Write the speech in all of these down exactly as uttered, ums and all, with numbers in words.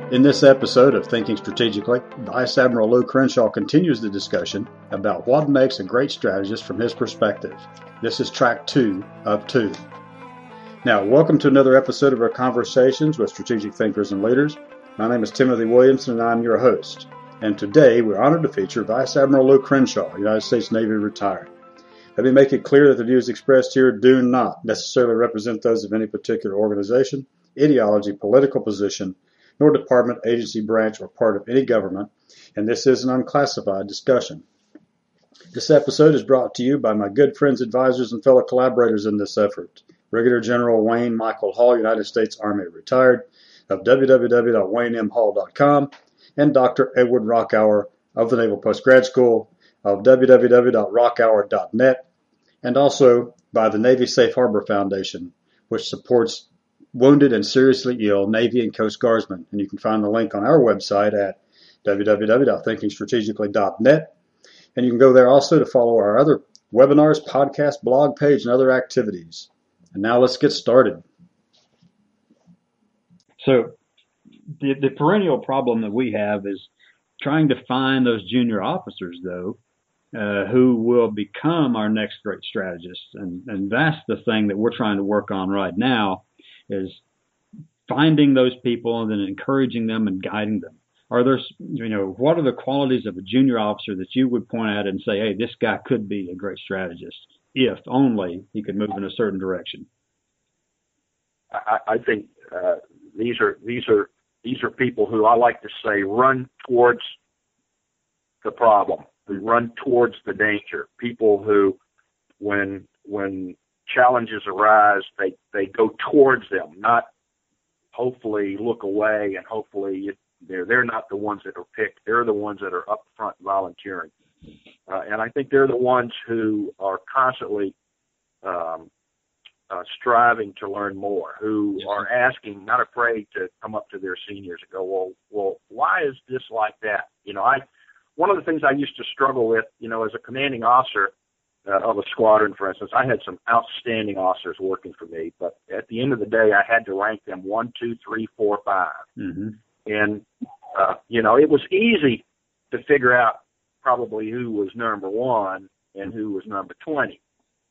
In this episode of Thinking Strategically, Vice Admiral Lou Crenshaw continues the discussion about what makes a great strategist from his perspective. This is track two of two. Now, welcome to another episode of our Conversations with Strategic Thinkers and Leaders. My name is Timothy Williamson and I'm your host. And today we're honored to feature Vice Admiral Lou Crenshaw, United States Navy retired. Let me make it clear that the views expressed here do not necessarily represent those of any particular organization, ideology, political position, nor department, agency, branch, or part of any government, and this is an unclassified discussion. This episode is brought to you by my good friends, advisors, and fellow collaborators in this effort. Brigadier General Wayne Michael Hall, United States Army retired, of w w w dot wayne m hall dot com, and Doctor Edward Rockhour of the Naval Postgrad School of w w w dot rockhour dot net, and also by the Navy Safe Harbor Foundation, which supports wounded and seriously ill Navy and Coast Guardsmen. And you can find the link on our website at w w w dot thinking strategically dot net. And you can go there also to follow our other webinars, podcast, blog page, and other activities. And now let's get started. So the, the perennial problem that we have is trying to find those junior officers, though, uh, who will become our next great strategists. And, and that's the thing that we're trying to work on right now, is finding those people and then encouraging them and guiding them. Are there, you know, what are the qualities of a junior officer that you would point at and say, hey, this guy could be a great strategist if only he could move in a certain direction? I, I think uh, these are these are these are people who I like to say run towards the problem, who run towards the danger. People who, when when challenges arise, they, they go towards them, not hopefully look away and hopefully they're they're not the ones that are picked. They're the ones that are up front volunteering. Uh, and I think they're the ones who are constantly um, uh, striving to learn more, who are asking, not afraid to come up to their seniors and go, well, well, why is this like that? You know, I one of the things I used to struggle with, you know, as a commanding officer, Uh, of a squadron, for instance, I had some outstanding officers working for me, but at the end of the day, I had to rank them one, two, three, four, five. Mm-hmm. And, uh, you know, it was easy to figure out probably who was number one and who was number twenty.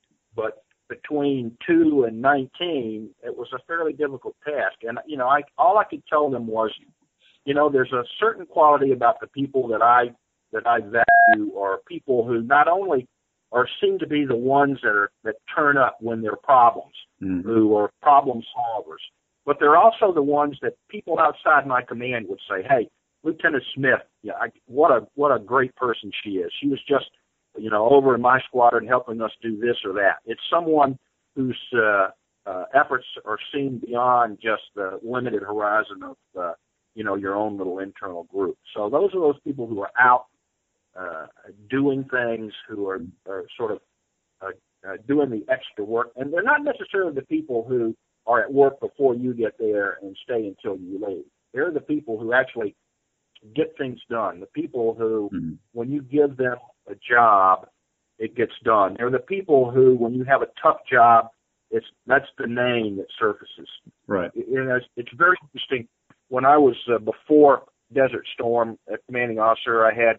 But between two and nineteen, it was a fairly difficult task. And, you know, I all I could tell them was, you know, there's a certain quality about the people that I that I value, or people who not only or seem to be the ones that are that turn up when there are problems, mm-hmm. who are problem solvers. But they're also the ones that people outside my command would say, "Hey, Lieutenant Smith, yeah, I, what a what a great person she is. She was just, you know, over in my squadron helping us do this or that." It's someone whose uh, uh, efforts are seen beyond just the limited horizon of, uh, you know, your own little internal group. So those are those people who are out Uh, doing things, who are, are sort of uh, uh, doing the extra work. And they're not necessarily the people who are at work before you get there and stay until you leave. They're the people who actually get things done, the people who, mm-hmm. when you give them a job, it gets done. They're the people who, when you have a tough job, it's that's the name that surfaces. Right. It, it has, it's very interesting. When I was, uh, before Desert Storm, a commanding officer, I had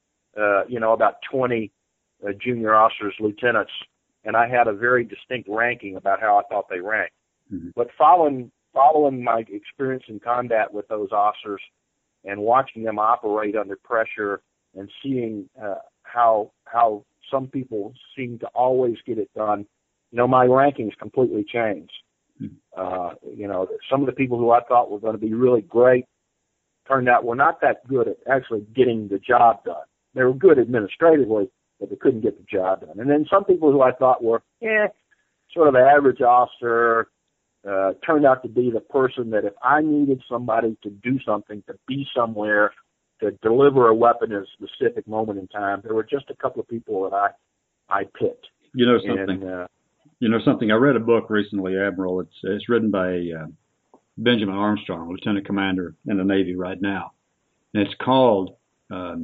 Uh, you know, about twenty uh, junior officers, lieutenants, and I had a very distinct ranking about how I thought they ranked. Mm-hmm. But following following my experience in combat with those officers and watching them operate under pressure and seeing uh, how how some people seem to always get it done, you know, my rankings completely changed. Mm-hmm. Uh, you know, some of the people who I thought were going to be really great turned out were not that good at actually getting the job done. They were good administratively, but they couldn't get the job done. And then some people who I thought were, eh, sort of average officer, uh, turned out to be the person that if I needed somebody to do something, to be somewhere, to deliver a weapon at a specific moment in time, there were just a couple of people that I, I picked. You know something? And, uh, you know something? I read a book recently, Admiral. It's it's written by uh, Benjamin Armstrong, Lieutenant Commander in the Navy right now, and it's called Um,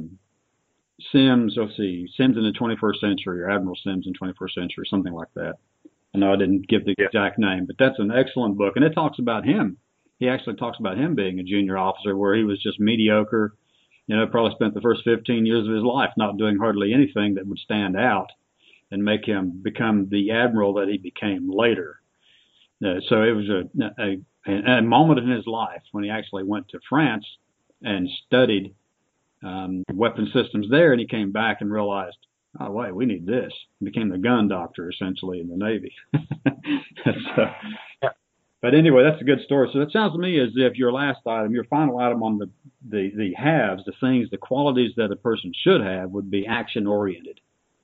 Sims, let's see, Sims in the twenty-first century, or Admiral Sims in the twenty-first century, something like that. I know I didn't give the yeah. exact name, but that's an excellent book, and it talks about him he actually talks about him being a junior officer where he was just mediocre. You know, probably spent the first fifteen years of his life not doing hardly anything that would stand out and make him become the admiral that he became later. Uh, so it was a, a, a moment in his life when he actually went to France and studied um, weapon systems there, and he came back and realized, oh, wait, we need this. He became the gun doctor, essentially, in the Navy. so, but anyway, that's a good story. So it sounds to me as if your last item, your final item on the, the, the haves, the things, the qualities that a person should have would be action-oriented.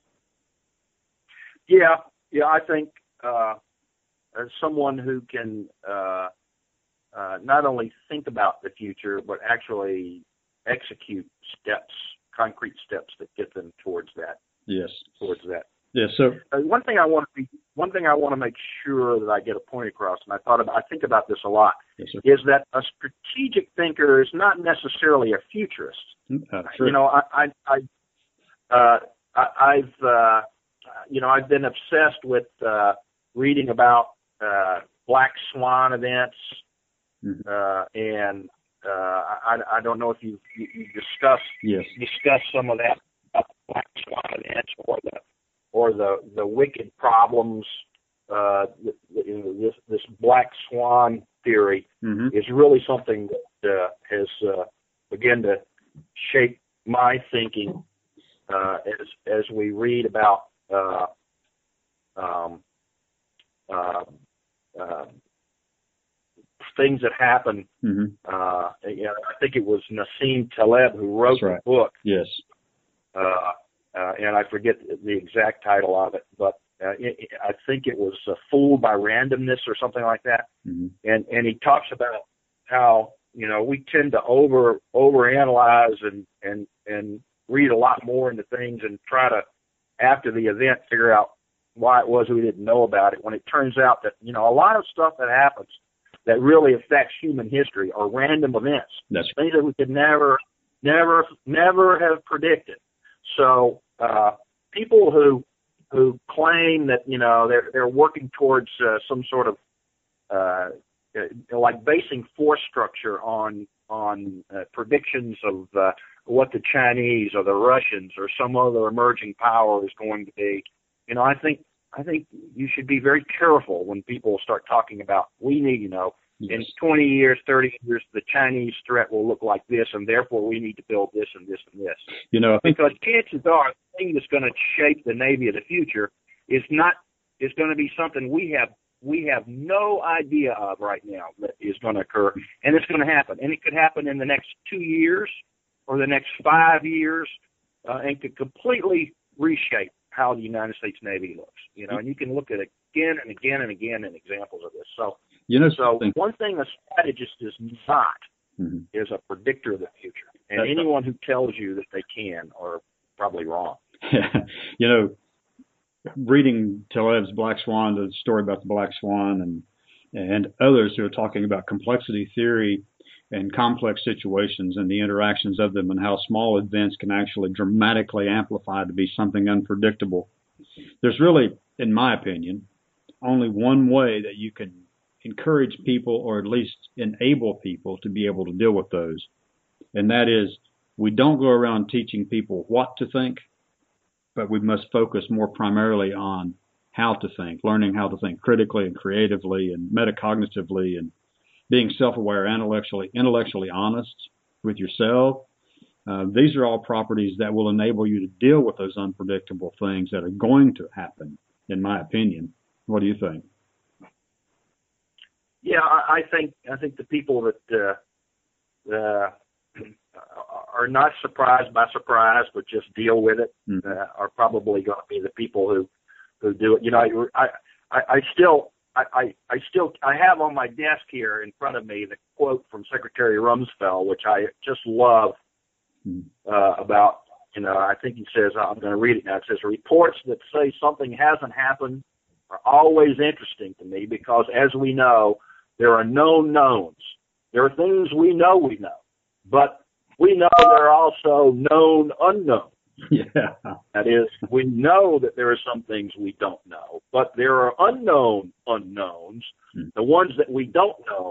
Yeah, yeah, I think uh, as someone who can uh, uh, not only think about the future, but actually execute steps, concrete steps that get them towards that. Yes. Towards that. Yes. So uh, one thing I want to be, one thing I want to make sure that I get a point across, and I thought about, I think about this a lot, yes, is that a strategic thinker is not necessarily a futurist. uh, sure. You know, I, I, I, uh, I I've, uh, you know, I've been obsessed with uh, reading about uh, black swan events, mm-hmm. uh, and uh, I, I don't know if you you, you discussed yes. discussed some of that uh, black swan events or the or the the wicked problems. Uh, this this black swan theory mm-hmm. is really something that uh, has uh, begun to shape my thinking uh, as as we read about uh, um, uh, uh, things that happen. Mm-hmm. Uh, you know, I think it was Nassim Taleb who wrote right. the book. Yes. Uh, uh, and I forget the exact title of it, but uh, it, I think it was uh, Fooled by Randomness or something like that. Mm-hmm. And and he talks about how, you know, we tend to over overanalyze and and and read a lot more into things and try to, after the event, figure out why it was we didn't know about it, when it turns out that, you know, a lot of stuff that happens that really affects human history are random events. That's things that we could never, never, never have predicted. So uh, people who who claim that, you know, they're they're working towards uh, some sort of uh, like basing force structure on on uh, predictions of uh, what the Chinese or the Russians or some other emerging power is going to be. You know, I think I think you should be very careful when people start talking about, we need, you know, yes. in twenty years, thirty years, the Chinese threat will look like this, and therefore we need to build this and this and this. You know, because chances are the thing that's going to shape the Navy of the future is not is going to be something we have we have no idea of right now that is going to occur, and it's going to happen, and it could happen in the next two years or the next five years, uh, and could completely reshape how the United States Navy looks, you know, and you can look at it again and again and again in examples of this. So, you know, so one thing a strategist is not mm-hmm. is a predictor of the future, and That's anyone who tells you that they can are probably wrong. You know, reading Taleb's Black Swan, the story about the Black Swan, and and others who are talking about complexity theory and complex situations and the interactions of them and how small events can actually dramatically amplify to be something unpredictable. There's really, in my opinion, only one way that you can encourage people or at least enable people to be able to deal with those. And that is, we don't go around teaching people what to think, but we must focus more primarily on how to think, learning how to think critically and creatively and metacognitively, and being self-aware, intellectually, intellectually honest with yourself. Uh, these are all properties that will enable you to deal with those unpredictable things that are going to happen, in my opinion. What do you think? Yeah, I, I think I think the people that uh, uh, are not surprised by surprise, but just deal with it, mm-hmm. uh, are probably going to be the people who, who do it. You know, I I, I still. I, I still I have on my desk here in front of me the quote from Secretary Rumsfeld, which I just love, uh, about, you know, I think he says, I'm going to read it now. It says, reports that say something hasn't happened are always interesting to me because, as we know, there are known knowns. There are things we know we know, but we know there are also known unknowns. Yeah. That is, we know that there are some things we don't know, but there are unknown unknowns, hmm. the ones that we don't know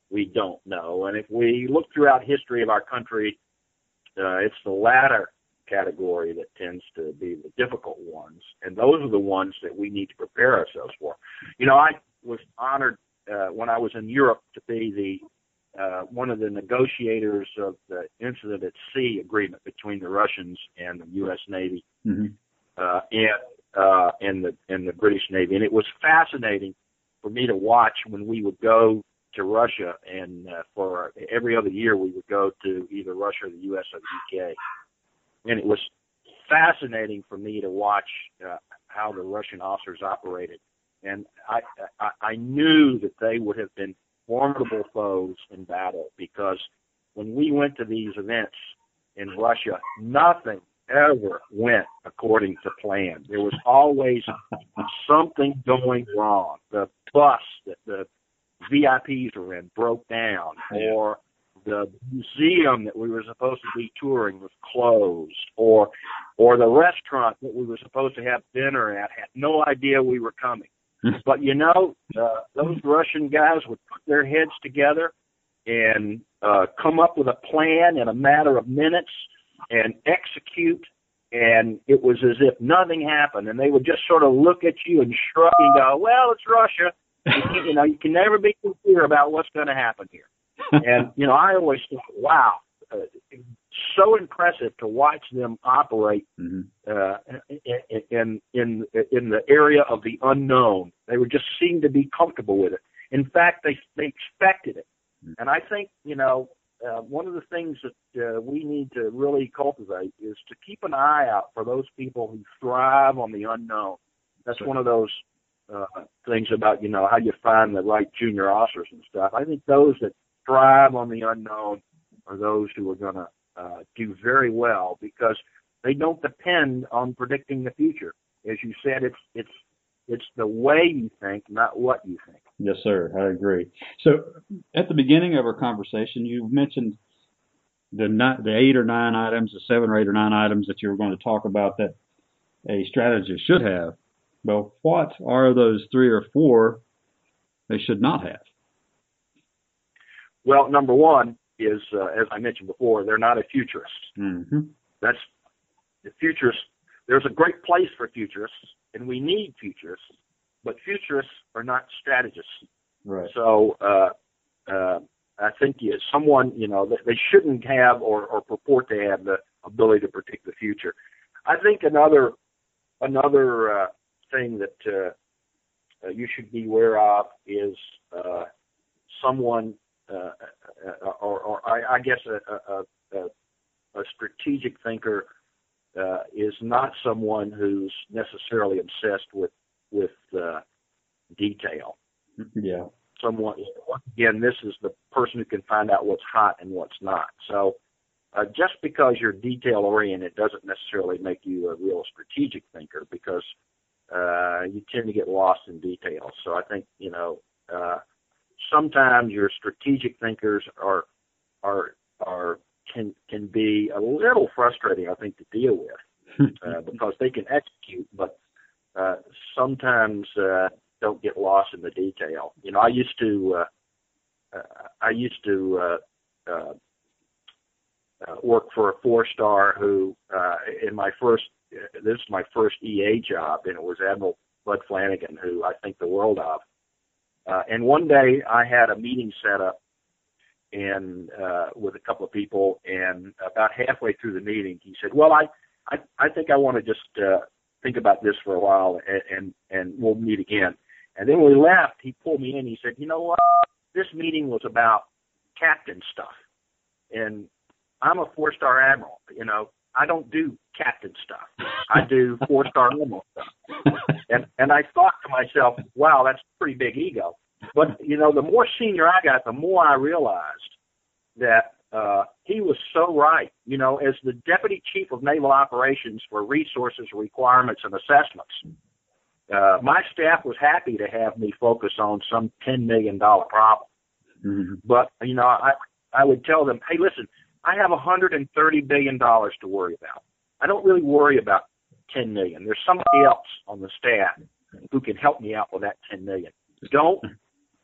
we don't know. And if we look throughout history of our country, uh, it's the latter category that tends to be the difficult ones. And those are the ones that we need to prepare ourselves for. You know, I was honored uh, when I was in Europe to be the uh, one of the negotiators of the Incident at Sea agreement between the Russians and the U S Navy mm-hmm. uh, and uh, and the and the British Navy. And it was fascinating for me to watch when we would go to Russia, and uh, for every other year we would go to either Russia or the U S or the U K. And it was fascinating for me to watch uh, how the Russian officers operated. And I, I, I knew that they would have been formidable foes in battle, because when we went to these events in Russia, nothing ever went according to plan. There was always something going wrong. The bus that the V I Ps were in broke down, or the museum that we were supposed to be touring was closed, or or the restaurant that we were supposed to have dinner at had no idea we were coming. But, you know, uh, those Russian guys would put their heads together and uh, come up with a plan in a matter of minutes and execute, and it was as if nothing happened. And they would just sort of look at you and shrug and go, well, it's Russia. You, can, you know, you can never be too clear about what's going to happen here. And, you know, I always thought, wow, uh, so impressive to watch them operate mm-hmm. uh, in, in in the area of the unknown. They would just seem to be comfortable with it. In fact, they they expected it. Mm-hmm. And I think, you know, uh, one of the things that uh, we need to really cultivate is to keep an eye out for those people who thrive on the unknown. That's sure. one of those uh, things about, you know, how you find the right junior officers and stuff. I think those that thrive on the unknown are those who are going to uh, do very well, because they don't depend on predicting the future. As you said, it's it's it's the way you think, not what you think. Yes, sir. I agree. So at the beginning of our conversation, you mentioned the ni- the eight or nine items, the seven or eight or nine items that you were going to talk about that a strategist should have. Well, what are those three or four they should not have? Well, number one is, uh, as I mentioned before, they're not a futurist. Mm-hmm. That's the futurists. There's a great place for futurists, and we need futurists, but futurists are not strategists. Right. So uh, uh, I think you, someone, you know, they shouldn't have or, or purport to have the ability to predict the future. I think another another uh, thing that uh, uh, you should be aware of is uh, someone. Uh, or, or I, I guess a, a, a, a strategic thinker uh, is not someone who's necessarily obsessed with with uh, detail. Yeah. Someone, again, this is the person who can find out what's hot and what's not. So uh, just because you're detail oriented doesn't necessarily make you a real strategic thinker, because uh, you tend to get lost in details. So I think, you know, uh, sometimes your strategic thinkers are are are can can be a little frustrating, I think, to deal with uh, because they can execute, but uh, sometimes uh, don't get lost in the detail. You know, I used to uh, uh, I used to uh, uh, uh, work for a four star who uh, in my first uh, this is my first E A job, and it was Admiral Bud Flanagan, who I think the world of. Uh, and one day I had a meeting set up and uh, with a couple of people, and about halfway through the meeting, he said, well, I, I, I think I want to just uh, think about this for a while, and, and, and we'll meet again. And then when we left, he pulled me in. He said, you know what? This meeting was about captain stuff. And I'm a four-star admiral. You know, I don't do captain stuff. I do four-star admiral stuff. And and I thought to myself, wow, that's a pretty big ego. But, you know, the more senior I got, the more I realized that uh, he was so right. You know, as the Deputy Chief of Naval Operations for Resources, Requirements, and Assessments, uh, my staff was happy to have me focus on some ten million dollars problem. Mm-hmm. But, you know, I, I would tell them, hey, listen, I have one hundred thirty billion dollars to worry about. I don't really worry about ten million dollars. There's somebody else on the staff who can help me out with that ten million dollars. Don't, don't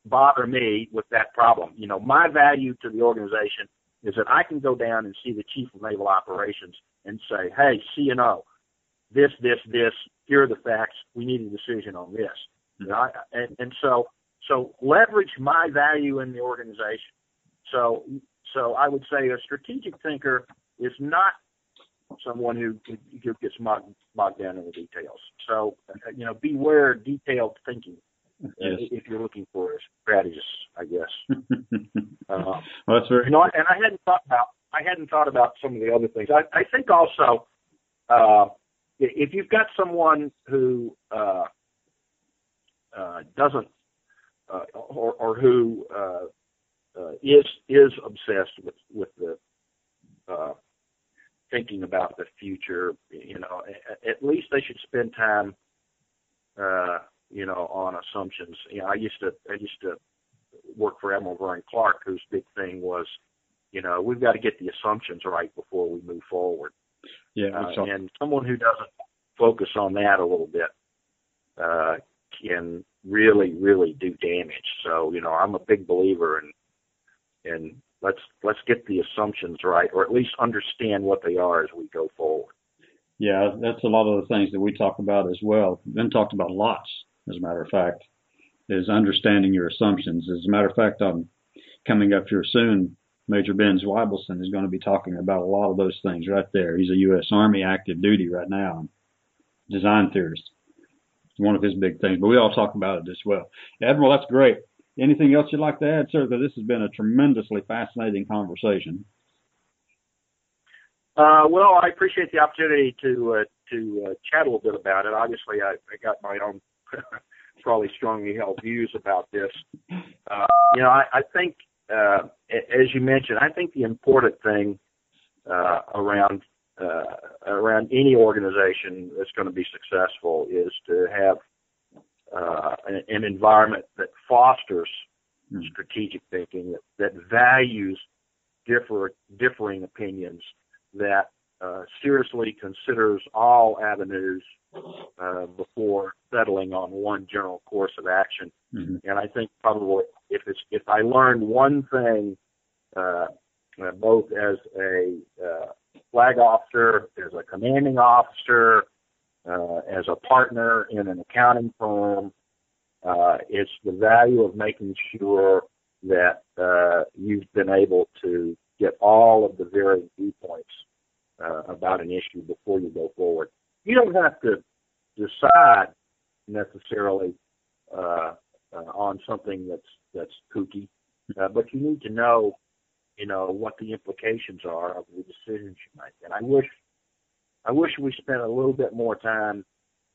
bother me with that problem. You know, my value to the organization is that I can go down and see the Chief of Naval Operations and say, hey, C and O, this, this, this, here are the facts. We need a decision on this. You know, I, and, and so, so leverage my value in the organization. So, so I would say a strategic thinker is not someone who, who gets bogged, bogged down in the details. So, you know, beware detailed thinking. Yes. If you're looking for a strategist, I guess. uh, well, that's very. You know, and I hadn't thought about I hadn't thought about some of the other things. I, I think also, uh, if you've got someone who uh, uh, doesn't uh, or, or who uh, uh, is is obsessed with with the uh, thinking about the future, you know, at, at least they should spend time. Uh, you know, on assumptions. You know, I used to, I used to work for Admiral Vernon Clark, whose big thing was, you know, we've got to get the assumptions right before we move forward. Yeah. Uh, and someone who doesn't focus on that a little bit uh, can really, really do damage. So, you know, I'm a big believer in, in let's, let's get the assumptions right, or at least understand what they are as we go forward. Yeah, that's a lot of the things that we talk about as well. Been talked about lots. As a matter of fact, is understanding your assumptions. As a matter of fact, I'm coming up here soon. Major Ben Zweibelson is going to be talking about a lot of those things right there. He's a U S Army active duty right now, design theorist. It's one of his big things, but we all talk about it as well. Admiral, that's great. Anything else you'd like to add, sir? Because this has been a tremendously fascinating conversation. Uh, well, I appreciate the opportunity to uh, to uh, chat a little bit about it. Obviously, I, I got my own probably strongly held views about this. Uh, you know, I, I think, uh, as you mentioned, I think the important thing uh, around uh, around any organization that's going to be successful is to have uh, an, an environment that fosters mm. strategic thinking, that, that values differ, differing opinions, that uh, seriously considers all avenues uh, before settling on one general course of action. Mm-hmm. And I think probably if it's if I learned one thing, uh, uh, both as a uh, flag officer, as a commanding officer, uh, as a partner in an accounting firm, uh, it's the value of making sure that uh, you've been able to get all of the varied viewpoints uh, about an issue before you go forward. You don't have to decide necessarily uh, uh, on something that's that's kooky, uh, but you need to know, you know, what the implications are of the decisions you make. And I wish, I wish we spent a little bit more time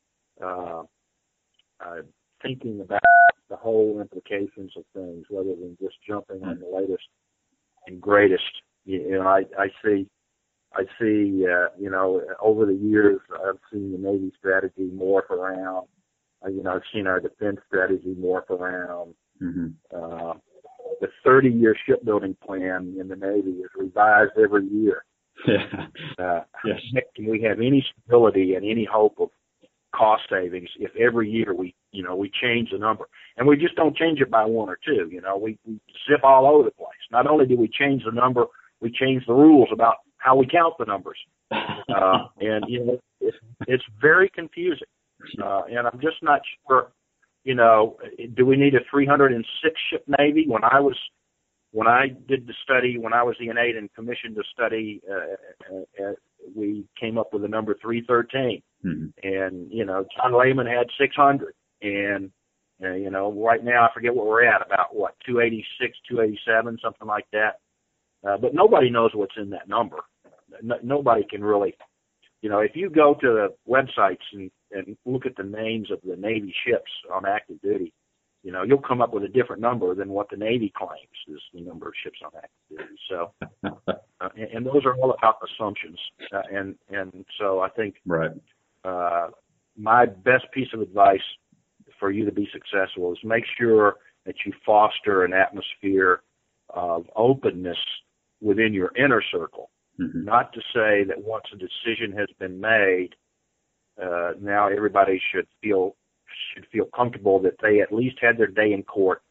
uh, uh, thinking about the whole implications of things, rather than just jumping on the latest and greatest. You know, I, I see. I see, uh, you know, over the years, I've seen the Navy strategy morph around. Uh, you know, I've seen our defense strategy morph around. Mm-hmm. Uh, the thirty-year shipbuilding plan in the Navy is revised every year. Yeah. Uh, yes. Can we have any stability and any hope of cost savings if every year we, you know, we change the number? And we just don't change it by one or two. You know, we, we zip all over the place. Not only do we change the number, we change the rules about how we count the numbers. Uh, and, you know, it's, it's very confusing. Uh, and I'm just not sure, you know, do we need a three hundred six ship Navy? When I was, when I did the study, when I was E N eight and commissioned the study, uh, uh, we came up with the number three thirteen. Mm-hmm. And, you know, John Lehman had six hundred. And, uh, you know, right now I forget what we're at, about what, two eighty-six, two eighty-seven, something like that. Uh, but nobody knows what's in that number. No, nobody can really, you know, if you go to the websites and, and look at the names of the Navy ships on active duty, you know, you'll come up with a different number than what the Navy claims is the number of ships on active duty. So, uh, and, and those are all about assumptions. Uh, and, and so I think right. uh, my best piece of advice for you to be successful is make sure that you foster an atmosphere of openness within your inner circle. Mm-hmm. Not to say that once a decision has been made, uh, now everybody should feel should feel comfortable that they at least had their day in court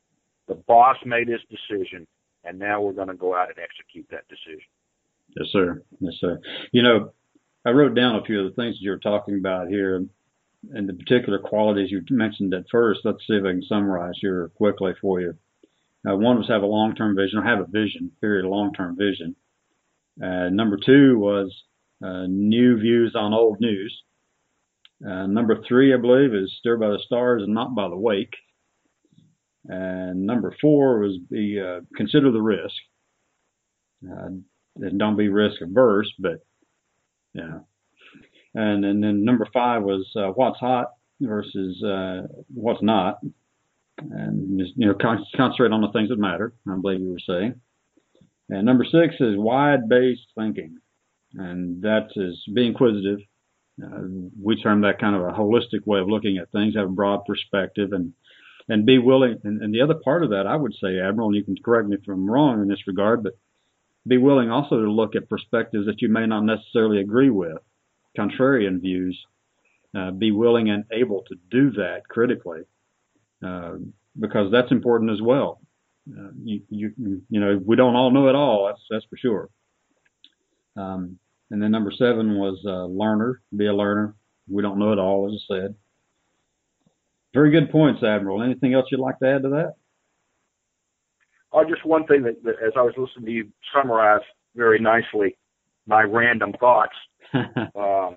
The boss made his decision, and now we're going to go out and execute that decision. Yes, sir. Yes, sir. You know, I wrote down a few of the things you were talking about here, and the particular qualities you mentioned at first. Let's see if I can summarize here quickly for you. Uh, one was have a long-term vision, or have a vision, period, a long-term vision. Uh, number two was uh, new views on old news. Uh, number three, I believe, is steer by the stars and not by the wake. And number four was be uh, consider the risk. Uh, and don't be risk averse, but you know. And, and then number five was uh, what's hot versus uh, what's not. And just, you know, con- concentrate on the things that matter, I believe you were saying. And number six is wide-based thinking. And that is be inquisitive. Uh, we term that kind of a holistic way of looking at things, have a broad perspective, and and be willing. And, and the other part of that, I would say, Admiral, and you can correct me if I'm wrong in this regard, but be willing also to look at perspectives that you may not necessarily agree with, contrarian views. Uh, be willing and able to do that critically, uh, because that's important as well. Uh, you, you, you know, we don't all know it all. That's that's for sure. Um, and then number seven was uh, learner. Be a learner. We don't know it all, as I said. Very good points, Admiral. Anything else you'd like to add to that? Oh, just one thing that, that as I was listening to you summarize very nicely my random thoughts. um,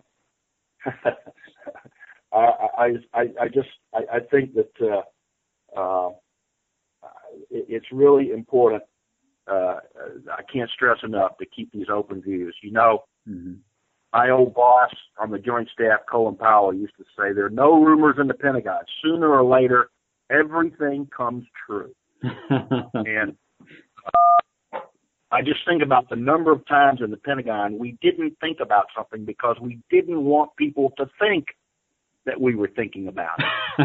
I, I, I just I, I think that uh, uh, it, it's really important. Uh, I can't stress enough to keep these open views. You know, mm-hmm. my old boss on the Joint Staff, Colin Powell, used to say, there are no rumors in the Pentagon. Sooner or later, everything comes true. And uh, I just think about the number of times in the Pentagon we didn't think about something because we didn't want people to think that we were thinking about it.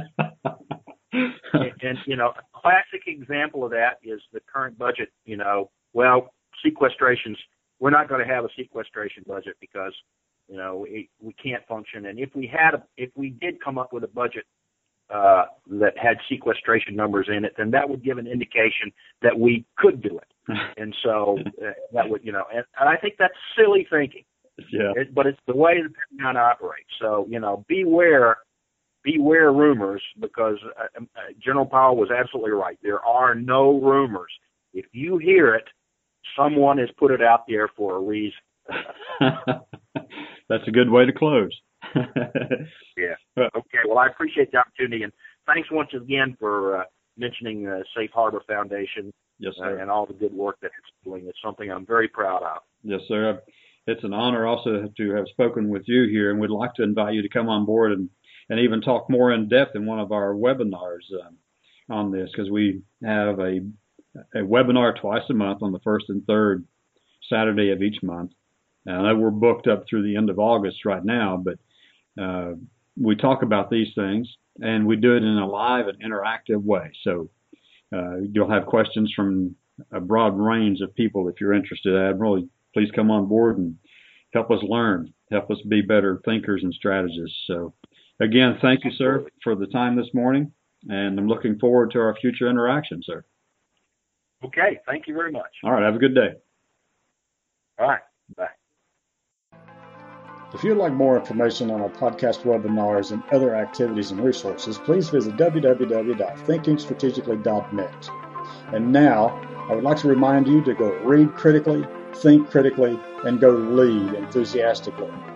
and, and, you know, a classic example of that is the current budget. You know, well, sequestrations, we're not going to have a sequestration budget because, you know, we, we can't function. And if we had, a, if we did come up with a budget uh, that had sequestration numbers in it, then that would give an indication that we could do it. And so uh, that would, you know, and, and I think that's silly thinking. Yeah. It, but it's the way the Pentagon operates. So, you know, beware, beware rumors, because uh, uh, General Powell was absolutely right. There are no rumors. If you hear it, someone has put it out there for a reason. That's a good way to close. Yeah. Okay. Well, I appreciate the opportunity, and thanks once again for uh, mentioning uh, Safe Harbor Foundation. Yes, sir. Uh, and all the good work that it's doing. It's something I'm very proud of. Yes, sir. It's an honor also to have spoken with you here, and we'd like to invite you to come on board and, and even talk more in depth in one of our webinars um, on this, because we have a, a webinar twice a month on the first and third Saturday of each month. And I know we're booked up through the end of August right now, but uh, we talk about these things, and we do it in a live and interactive way. So uh, you'll have questions from a broad range of people if you're interested, Admiral. Please come on board and help us learn, help us be better thinkers and strategists. So, again, thank you, sir, for the time this morning, and I'm looking forward to our future interaction, sir. Okay, thank you very much. All right, have a good day. All right, bye. If you'd like more information on our podcast webinars and other activities and resources, please visit w w w dot thinking strategically dot net. And now, I would like to remind you to go read critically, think critically, and go lead enthusiastically.